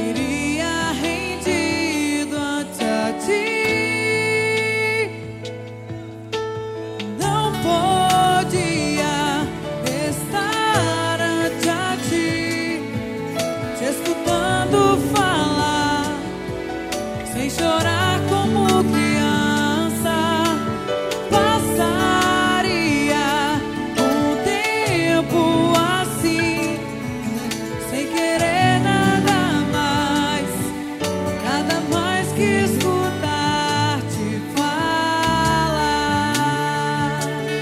Cairia rendido ante a ti. Não podia estar ante a ti, te escutando falar, sem chorar como criança. Passaria um tempo assim, sem querer nada mais que escutar-te falar.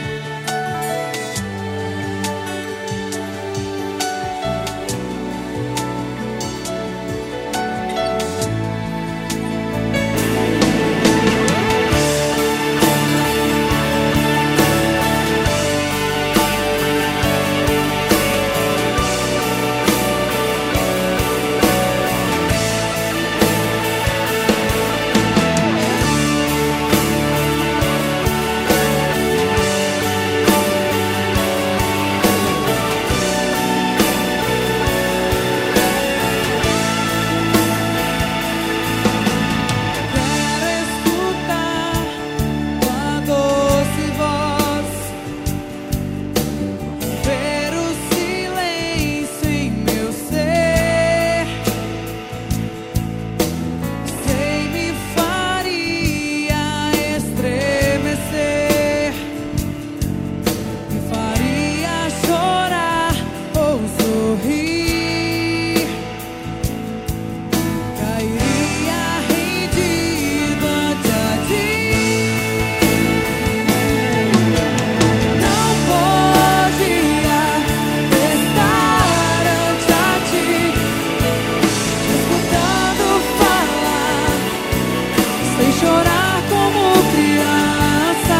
Chorar como criança.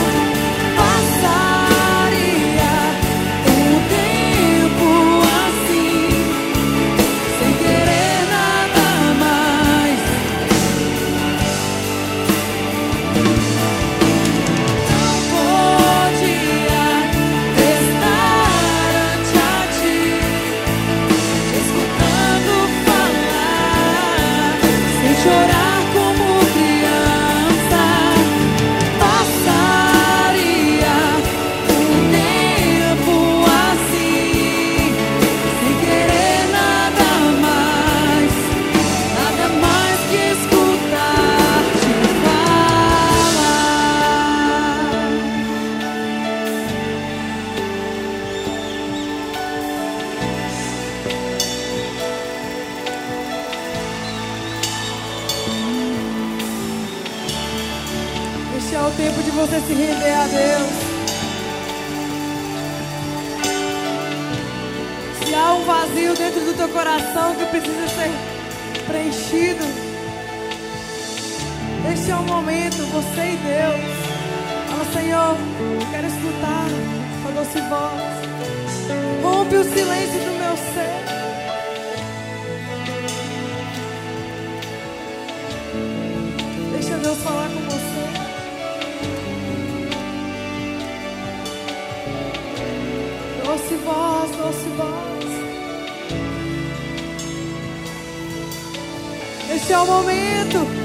Passaria um tempo assim, sem querer nada mais. Não podia estar ante a ti, te escutando falar, sem chorar. Este é o tempo de você se render a Deus. Se há um vazio dentro do teu coração que precisa ser preenchido, este é o momento, você e Deus. Fala: Senhor, eu quero escutar a doce voz. Rompe o silêncio do meu ser. Deixa Deus falar com você. Doce voz, doce voz. Este é o momento.